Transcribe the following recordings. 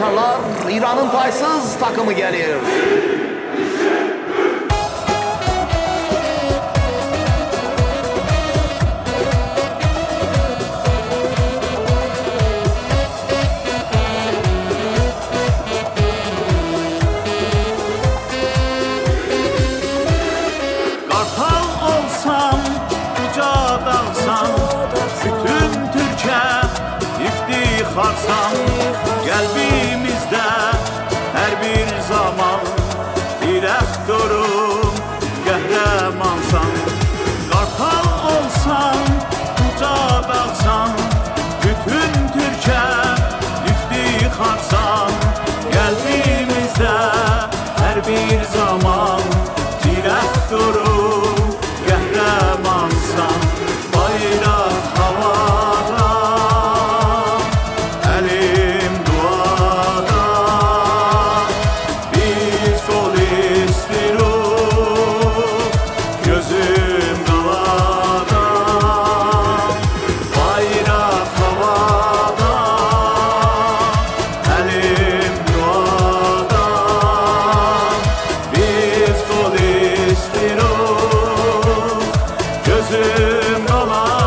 bayanlar, İran'ın paysız takımı gelir. Kalbimizde her bir zaman direktörüm kahramansan. Kartal olsan, uca dağsan, bütün Türkiye iftixarsan. Kalbimizde her bir zaman direktörüm kahramansan. Bayrak havada, elim duada, biz solistiru, gözüm galada. Bayrak havada, elim duada, biz solistiru, gözüm galada.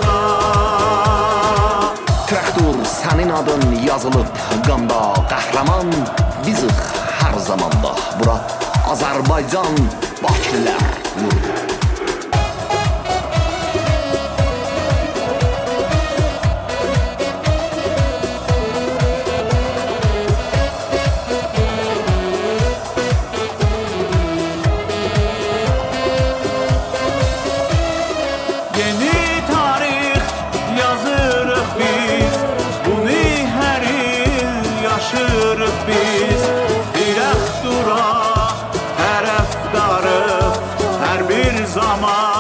Traktor, senin adın yazılıp qanda, qəhrəman bizik her zamanda. Bura Azərbaycan, Bakılar yurdu. Yeni tarih yazırıq biz, bunu hər il yaşırıq biz. Dirək dura, tərəfdarıq hər bir zaman.